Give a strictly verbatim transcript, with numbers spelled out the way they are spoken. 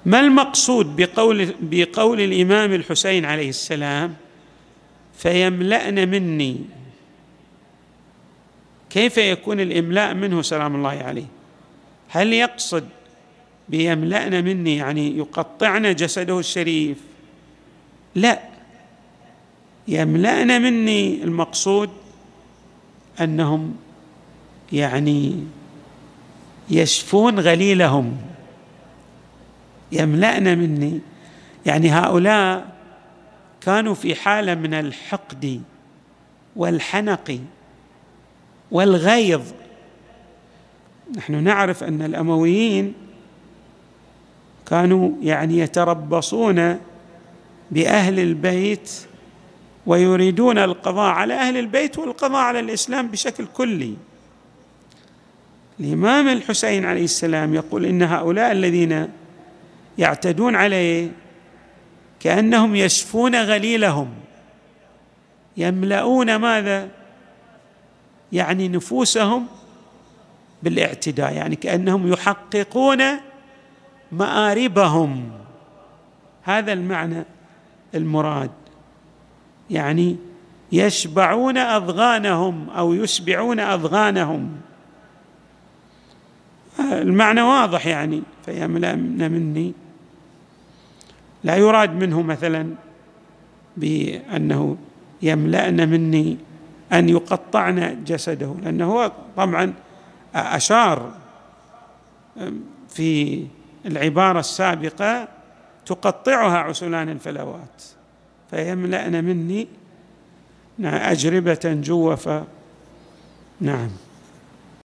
ما المقصود بقول بقول الإمام الحسين عليه السلام فيملأن مني؟ كيف يكون الإملاء منه سلام الله عليه؟ هل يقصد بيملأن مني يعني يقطعن جسده الشريف؟ لا، يملأن مني المقصود أنهم يعني يشفون غليلهم. يملأن مني يعني هؤلاء كانوا في حالة من الحقد والحنق والغيظ. نحن نعرف أن الأمويين كانوا يعني يتربصون بأهل البيت ويريدون القضاء على أهل البيت والقضاء على الإسلام بشكل كلي. الإمام الحسين عليه السلام يقول إن هؤلاء الذين يعتدون عليه كأنهم يشفون غليلهم، يملؤون ماذا؟ يعني نفوسهم بالاعتداء، يعني كأنهم يحققون مآربهم. هذا المعنى المراد، يعني يشبعون أضغانهم أو يشبعون أضغانهم. المعنى واضح يعني. فيملأن مني لا يراد منه مثلا بأنه يملأن مني أن يقطعن جسده، لأنه هو طبعا أشار في العبارة السابقة تقطعها عسلان الفلوات. فيملأن مني أجربة جوفا. نعم.